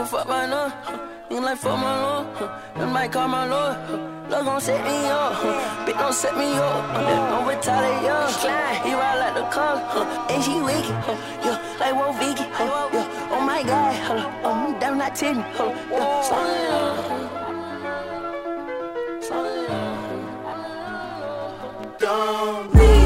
nigga fuck my lord. Nigga like fuck my lord. Them might call my lord. Love gon' set me up. Bitch don't set me up. Don't retaliate, yeah. He ride like the car. And she wicked. Yeah, like Wolf Vicky. Yeah, oh my God. I'm down not titty. Yeah, slow it down. Slow it down. Don't leave.